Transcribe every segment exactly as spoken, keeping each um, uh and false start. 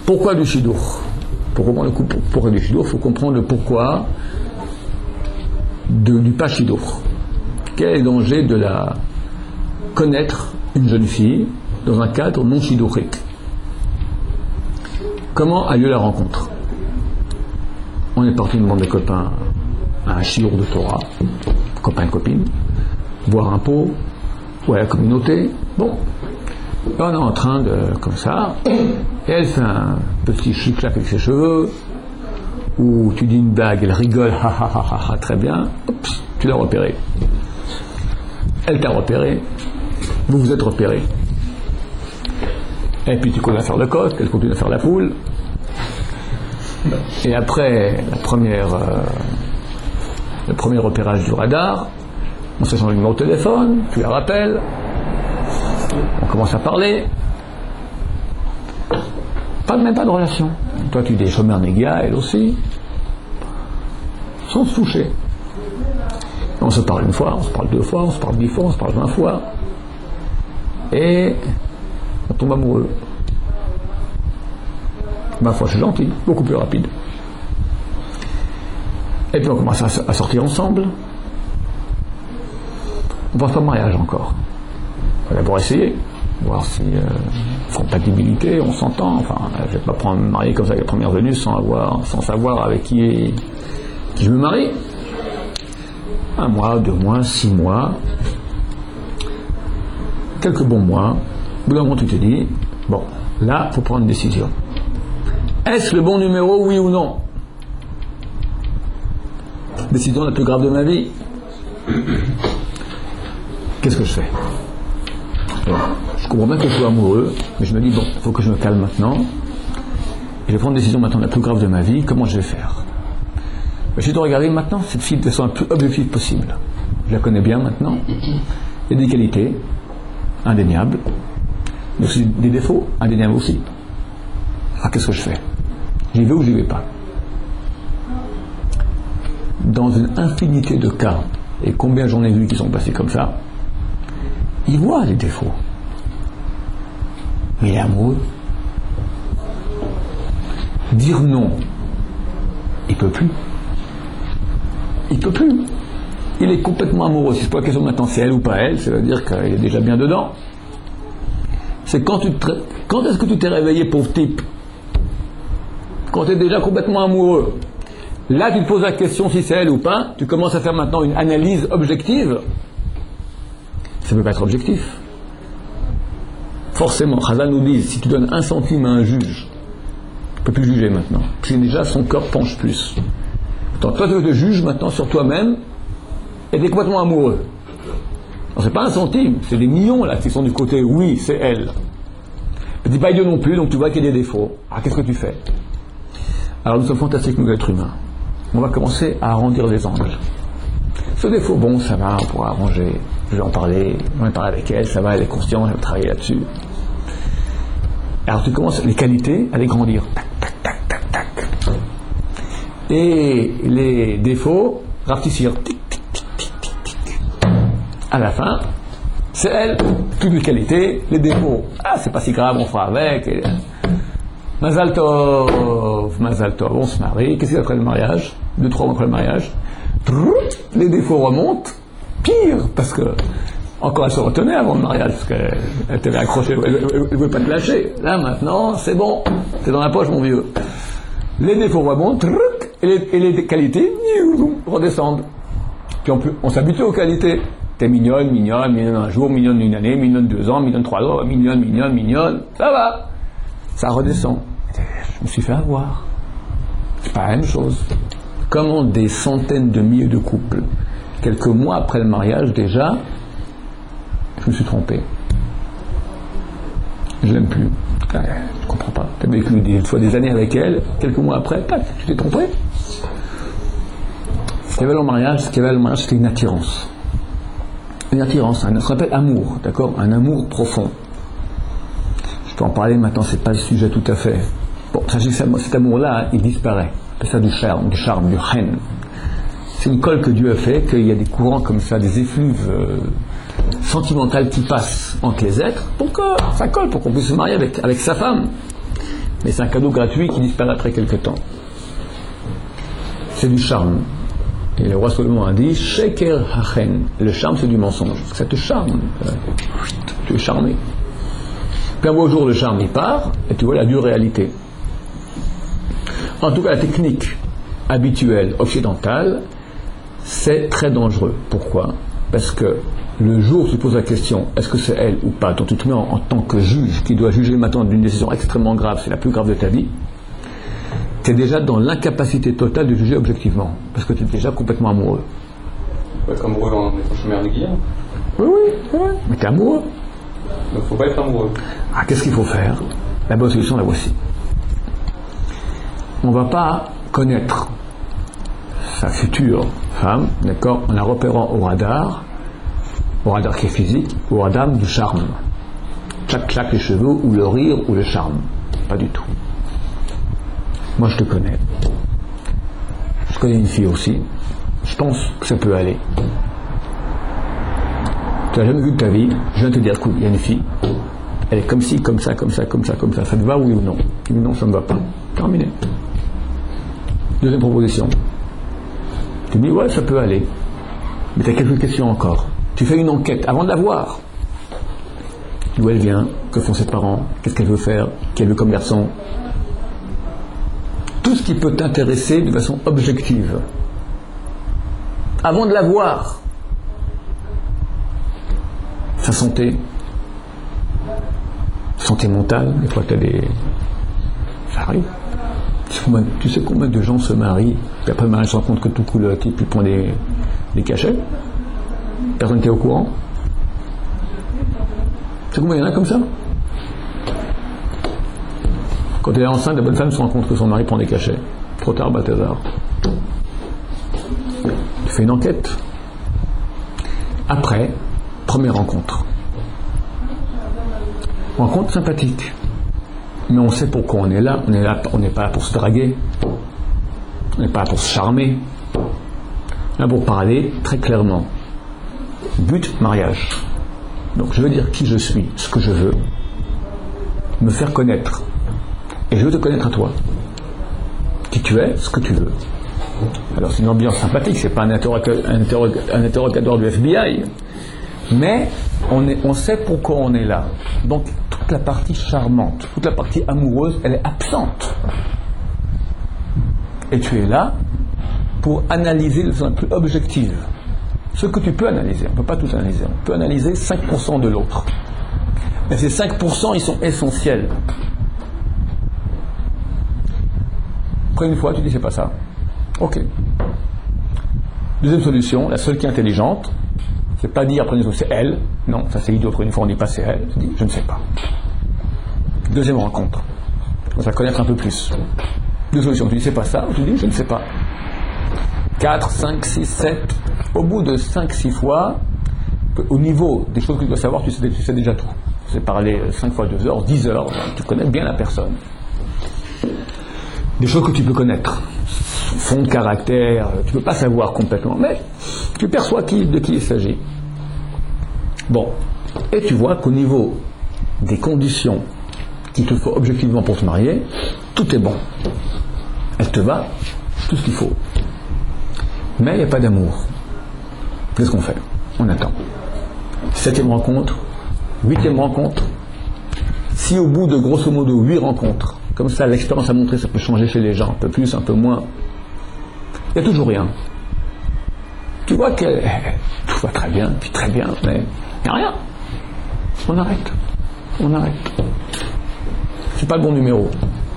Pourquoi du Shidur? Pour comprendre le pourquoi du Shidur, il faut comprendre le pourquoi de, du pas Shidur. Quel est le danger de la connaître une jeune fille dans un cadre non shidurique? Comment a lieu la rencontre? On est parti une bande de copains à un shiur de Torah, copains et copines, boire un pot, ou à la communauté. Bon, là, on est en train de, comme ça, et elle fait un petit chic-clac avec ses cheveux, ou tu dis une blague, elle rigole, ha ha ha ha, ha très bien, oups, tu l'as repéré. Elle t'a repéré, vous vous êtes repéré. Et puis tu continues à faire le coq, elle continue à faire la poule. Et après la première, euh, le premier repérage du radar, on s'échange le numéro de téléphone, tu la rappelles, on commence à parler. Pas, même pas de relation. Toi tu dis chômeur méga, elle aussi. Sans se toucher. On se parle une fois, on se parle deux fois, on se parle dix fois, on se parle vingt fois. Et on tombe amoureux. Ma foi, c'est gentil, beaucoup plus rapide. Et puis on commence à, à sortir ensemble. On pense pas au mariage encore. On va d'abord essayer, voir si euh, compatibilité, on s'entend. Enfin, je vais pas prendre me marier comme ça à la première venue sans avoir, sans savoir avec qui, est, qui je me marie. Un mois, deux mois, six mois, quelques bons mois. Au bout d'un moment, tu te dis, bon, là, il faut prendre une décision. Est-ce le bon numéro, oui ou non? Décision la plus grave de ma vie. Qu'est-ce que je fais? Alors, je comprends bien que je sois amoureux, mais je me dis, bon, il faut que je me calme maintenant. Et je vais prendre une décision maintenant la plus grave de ma vie. Comment je vais faire? Je dois regarder maintenant cette fille de façon la plus objective possible. Je la connais bien maintenant. Il y a des qualités indéniables, mais aussi des défauts indéniables aussi. Alors qu'est-ce que je fais? J'y vais ou j'y vais pas? Dans une infinité de cas, et combien j'en ai vu qui sont passés comme ça, il voit les défauts. Mais il est amoureux. Dire non, il peut plus. Il peut plus. Il est complètement amoureux. Si c'est pas la question maintenant c'est elle ou pas elle, ça veut dire qu'il est déjà bien dedans. C'est quand tu te... quand est-ce que tu t'es réveillé, pauvre type? Quand tu es déjà complètement amoureux. Là, tu te poses la question si c'est elle ou pas. Tu commences à faire maintenant une analyse objective. Ça ne peut pas être objectif. Forcément, Chazal nous dit, si tu donnes un centime à un juge, tu ne peux plus juger maintenant. Parce que déjà, son corps penche plus. Donc, toi, tu te juges maintenant sur toi-même et tu es complètement amoureux. Alors, c'est pas un centime, c'est des millions là qui sont du côté oui, c'est elle. Ne dis pas Dieu non plus, donc tu vois qu'il y a des défauts. Alors, qu'est-ce que tu fais? Alors, nous sommes fantastiques, nous, êtres humains. On va commencer à arrondir les angles. Ce défaut, bon, ça va, on pourra arranger. Je vais en parler, on va parler avec elle, ça va, elle est consciente, elle va travailler là-dessus. Alors, tu commences les qualités à les grandir. Tac, tac, tac, tac, tac. Et les défauts, rafraîchir. Tic, tic, tic, tic, tic, tic. À la fin, c'est elle, toutes les qualités, les défauts. Ah, c'est pas si grave, on fera avec. Et... Mazal tov, Mazal tov, on se marie. Qu'est-ce qu'il y a après le mariage? Deux, trois mois après le mariage. Les défauts remontent. Pire, parce que encore elle se retenait avant le mariage, parce qu'elle t'avait accroché, elle ne voulait pas te lâcher. Là, maintenant, c'est bon, c'est dans la poche, mon vieux. Les défauts remontent, et les, et les qualités redescendent. Puis on, peut, on s'habitue aux qualités. T'es mignonne, mignonne, mignonne un jour, mignonne une année, mignonne deux ans, mignonne trois ans, mignonne, mignonne, mignonne, ça va. Ça redescend. Je me suis fait avoir. C'est pas la même chose. Comment des centaines de milliers de couples, quelques mois après le mariage déjà, je me suis trompé. Je l'aime plus. Je ne comprends pas. Tu as vécu des fois des années avec elle, quelques mois après, tac, tu t'es trompé. Ce qu'il y avait dans le mariage, ce qu'il y avait dans le mariage, c'était une attirance. Une attirance, un, ce qu'on appelle amour, d'accord? Un amour profond. Je peux en parler maintenant, c'est pas le sujet tout à fait. Bon, sachez que cet amour-là, il disparaît. C'est ça du charme, du charme, du chen. C'est une colle que Dieu a fait, qu'il y a des courants comme ça, des effluves euh, sentimentales qui passent entre les êtres, pour que ça colle, pour qu'on puisse se marier avec, avec sa femme. mais c'est un cadeau gratuit qui disparaît après quelque temps. C'est du charme. Et le roi Salomon a dit Sheker hachen. Le charme, c'est du mensonge. Ça te charme. Tu es charmé. Puis un beau jour, le charme, il part, et tu vois la dure réalité. En tout cas, la technique habituelle occidentale, c'est très dangereux. Pourquoi ? Parce que le jour où tu poses la question, est-ce que c'est elle ou pas, dont tu te mets en, en tant que juge, qui doit juger maintenant d'une décision extrêmement grave, c'est la plus grave de ta vie, tu es déjà dans l'incapacité totale de juger objectivement, parce que tu es déjà complètement amoureux. Faut être amoureux en étant chemin de guillaume. Oui, oui, c'est vrai. Mais tu es amoureux. Donc faut pas être amoureux. Ah, qu'est-ce qu'il faut faire ? La bonne solution, la voici. On ne va pas connaître sa future femme, d'accord, en la repérant au radar, au radar qui est physique, au radar du charme. Tchac, tchac, les cheveux, ou le rire, ou le charme. Pas du tout. Moi, je te connais. Je connais une fille aussi. Je pense que ça peut aller. Tu n'as jamais vu de ta vie. Je viens de te dire, écoute, il y a une fille. Elle est comme ci, comme ça, comme ça, comme ça, comme ça. Ça te va, oui ou non ? Oui ou non, ça ne me va pas. Terminé. Deuxième proposition. Tu dis, ouais, ça peut aller. Mais tu as quelques questions encore. Tu fais une enquête avant de la voir. D'où elle vient, que font ses parents, qu'est-ce qu'elle veut faire, qu'elle veut comme garçon. Tout ce qui peut t'intéresser de façon objective. Avant de la voir. Sa santé. Santé mentale, des fois tu as des... Ça arrive. Tu sais, combien, tu sais combien de gens se marient, puis après le mariage se rend compte que tout coule, et puis prend des, des cachets. Personne n'était au courant. Tu sais combien il y en a comme ça ? Quand elle est enceinte, la bonne femme se rend compte que son mari prend des cachets. Trop tard, Balthazar. Tu fais une enquête. Après, première rencontre. Rencontre sympathique. Mais on sait pourquoi on est là. On est là, on n'est pas là pour se draguer. On n'est pas là pour se charmer. On est là pour parler très clairement. But, mariage. Donc je veux dire qui je suis, ce que je veux. Me faire connaître. Et je veux te connaître à toi. Qui tu es, ce que tu veux. Alors c'est une ambiance sympathique, c'est pas un, interroga- un, interroga- un interrogatoire du F B I. Mais on, est, on sait pourquoi on est là. Donc toute la partie charmante, toute la partie amoureuse, elle est absente. Et tu es là pour analyser de façon plus objective. Ce que tu peux analyser, on ne peut pas tout analyser. On peut analyser cinq pour cent de l'autre. Mais ces cinq pour cent, ils sont essentiels. Après une fois, tu dis c'est pas ça. Ok. Deuxième solution, la seule qui est intelligente, c'est pas dire après une fois c'est elle. Non, ça c'est idiot, après une fois on dit pas c'est elle. Tu dis je ne sais pas. Deuxième rencontre. On va connaître un peu plus. Deux solutions, tu dis c'est pas ça, ou tu dis je ne sais pas. quatre, cinq, six, sept. Au bout de cinq, six fois, au niveau des choses que tu dois savoir, tu sais, tu sais déjà tout. Tu sais parler cinq fois deux heures, dix heures, tu connais bien la personne. Des choses que tu peux connaître. Fond de caractère, tu ne peux pas savoir complètement, mais tu perçois qui, de qui il s'agit. Bon. Et tu vois qu'au niveau des conditions qu'il te faut objectivement pour te marier, tout est bon. Elle te va, tout ce qu'il faut. Mais il n'y a pas d'amour. Qu'est-ce qu'on fait ? On attend. Septième rencontre, huitième rencontre. Si au bout de grosso modo huit rencontres, comme ça l'expérience a montré, ça peut changer chez les gens, un peu plus, un peu moins, il n'y a toujours rien. Tu vois que tout va très bien, puis très bien, mais il n'y a rien. On arrête. On arrête. C'est pas le bon numéro.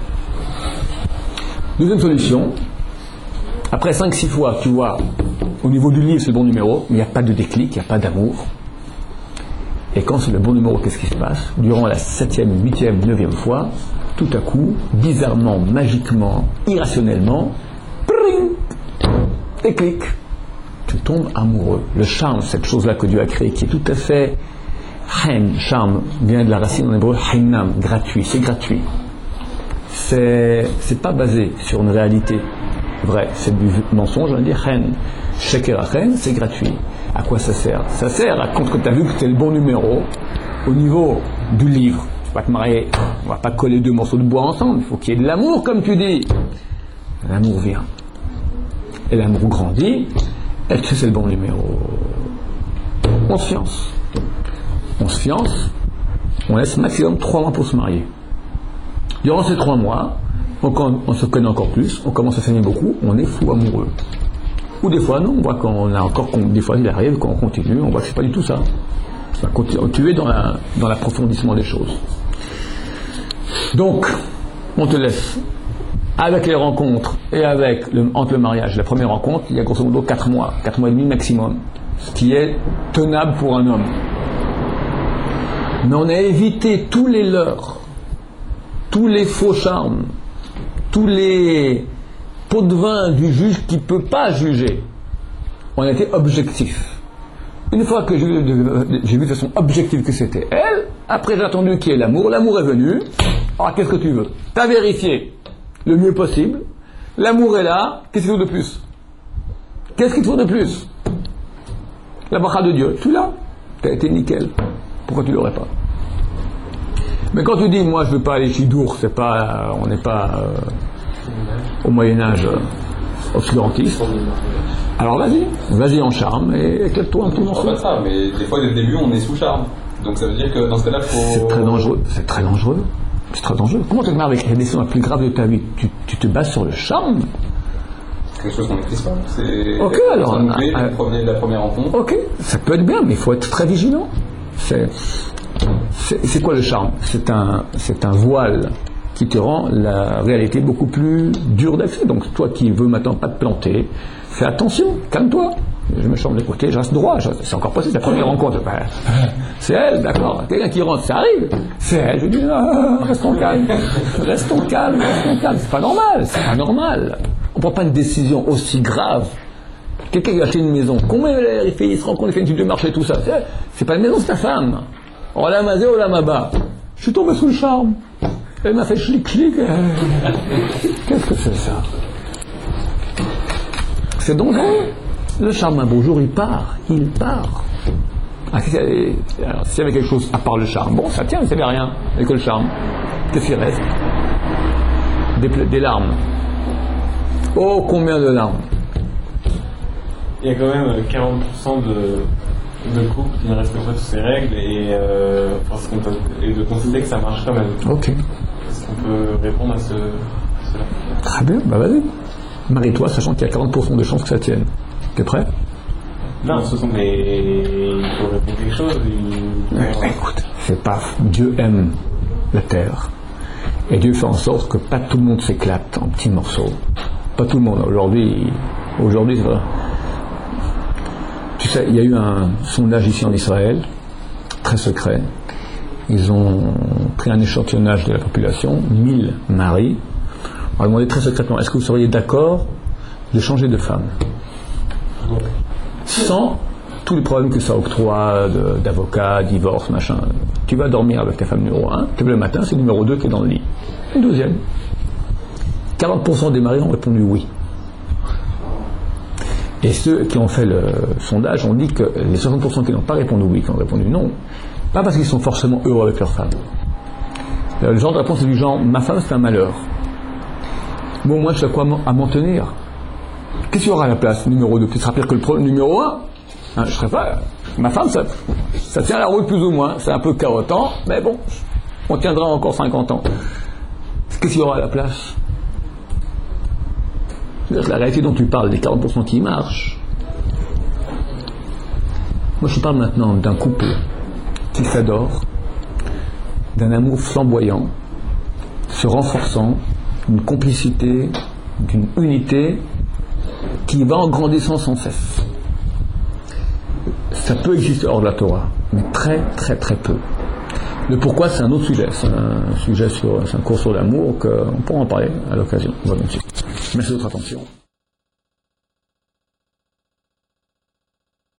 Deuxième solution, après cinq six fois, tu vois, au niveau du livre, c'est le bon numéro, mais il n'y a pas de déclic, il n'y a pas d'amour. Et quand c'est le bon numéro, qu'est-ce qui se passe ? Durant la septième, huitième, neuvième fois, tout à coup, bizarrement, magiquement, irrationnellement, pring, déclic. Tu tombes amoureux. Le charme, cette chose-là que Dieu a créée, qui est tout à fait hain, charme, vient de la racine en hébreu, hainam, gratuit, c'est gratuit. C'est, c'est pas basé sur une réalité vraie, c'est du mensonge, on dit hain. Sheker hain, c'est gratuit. À quoi ça sert ? Ça sert à quand tu as vu que tu es le bon numéro, au niveau du livre, Tu vas te marier, on va pas coller deux morceaux de bois ensemble, il faut qu'il y ait de l'amour, comme tu dis. L'amour vient. Et l'amour grandit. Est-ce que c'est le bon numéro? On se fiance. On se fiance, on laisse maximum trois mois pour se marier. Durant ces trois mois, on, on se connaît encore plus, on commence à s'aimer beaucoup, on est fou amoureux. Ou des fois, non, on voit qu'on a encore, des fois il arrive, quand on continue, on voit que c'est pas du tout ça. Ça va continuer dans, la, dans l'approfondissement des choses. Donc, on te laisse avec les rencontres et avec le, entre le mariage et la première rencontre, il y a grosso modo quatre mois, quatre mois et demi maximum, ce qui est tenable pour un homme. Mais on a évité tous les leurres, tous les faux charmes, tous les pots de vin du juge qui ne peut pas juger. On a été objectif. Une fois que j'ai vu, j'ai vu de façon objective que c'était elle, après j'ai attendu qu'il y ait l'amour, l'amour est venu. Alors qu'est-ce que tu veux? Tu as vérifié le mieux possible, l'amour est là, qu'est-ce qu'il faut de plus? Qu'est-ce qu'il faut de plus? La bracha de Dieu, tu l'as, tu as été nickel. Pourquoi tu l'aurais pas? Mais quand tu dis, moi je veux pas aller chez Dour, c'est pas, on n'est pas euh, au Moyen-Âge euh, obscurantiste. Alors vas-y, vas-y en charme et éclate-toi un petit morceau. Pas ça, mais des fois dès le début on est sous charme. Donc ça veut dire que dans ce cas-là, faut. C'est très dangereux. C'est très dangereux. C'est très dangereux. Comment tu te marres avec la décision la plus grave de ta vie? Tu, tu te bases sur le charme? C'est quelque chose qu'on maîtrise pas. C'est. Ok, alors. On a, la, première, la première rencontre. Ok, ça peut être bien, mais il faut être très vigilant. C'est, c'est, c'est quoi le charme? C'est un, c'est un voile qui te rend la réalité beaucoup plus dure d'accès. Donc toi qui veux maintenant pas te planter, fais attention, calme-toi. Je me chambre de côté, je reste droit. Je, c'est encore possible, c'est la première rencontre. Ben, c'est elle, d'accord. Quelqu'un qui rentre, ça arrive. C'est elle. Je dis, ah, restons calmes. Restons calmes, restons calmes. C'est pas normal, c'est pas normal. On prend pas une décision aussi grave. Quelqu'un qui a acheté une maison, combien il fait, il se rend compte, il fait une étude de marché, tout ça. C'est, c'est pas une maison, c'est ta femme. Oh la mazé, oh la maba. Je suis tombé sous le charme. Elle m'a fait chlic chlic. Qu'est-ce que c'est ça? C'est dangereux. Le charme, un beau jour, il part. Il part. Ah, alors, s'il y avait quelque chose à part le charme, bon, ça tient, il n'y avait rien. Et que le charme. Qu'est-ce qu'il reste? Des, des larmes. Oh, combien de larmes? Il y a quand même quarante pour cent de, de couples qui ne respectent pas toutes ces règles et, euh, parce qu'on peut, et de considérer que ça marche quand même. Ok. Est-ce qu'on peut répondre à, ce, à cela? Très bien, bah vas-y. Marie-toi, sachant qu'il y a quarante pour cent de chances que ça tienne. T'es prêt? Non, ce sont des. Il faut répondre quelque chose. Il... Ouais, écoute, c'est pas. Dieu aime la terre. Et Dieu fait en sorte que pas tout le monde s'éclate en petits morceaux. Pas tout le monde. Aujourd'hui, aujourd'hui, c'est vrai. Tu sais, il y a eu un sondage ici en Israël, très secret. Ils ont pris un échantillonnage de la population, mille maris. On a demandé très secrètement, est-ce que vous seriez d'accord de changer de femme? Sans tous les problèmes que ça octroie, de, d'avocat, divorce, machin. Tu vas dormir avec ta femme numéro un, tu te lèves le matin, c'est le numéro deux qui est dans le lit. Une deuxième. quarante pour cent des maris ont répondu oui. Et ceux qui ont fait le sondage ont dit que les soixante pour cent qui n'ont pas répondu oui, qui ont répondu non, pas parce qu'ils sont forcément heureux avec leur femme. Le genre de réponse est du genre, ma femme c'est un malheur. Bon, moi je sais quoi à m'en tenir. Qu'est-ce qu'il y aura à la place numéro deux? Ce sera pire que le pro, numéro un. Hein, je serais pas. Ma femme, ça, ça tient la route plus ou moins. C'est un peu carotant, mais bon, on tiendra encore cinquante ans. Qu'est-ce qu'il y aura à la place? La réalité dont tu parles, les quarante pour cent qui marchent. Moi, je parle maintenant d'un couple qui s'adore, d'un amour flamboyant, se renforçant, d'une complicité, d'une unité qui va en grandissant sans cesse. Ça peut exister hors de la Torah, mais très très très peu. Le pourquoi, c'est un autre sujet. C'est un sujet sur, c'est un cours sur l'amour qu'on pourra en parler à l'occasion. Voilà, merci de votre attention.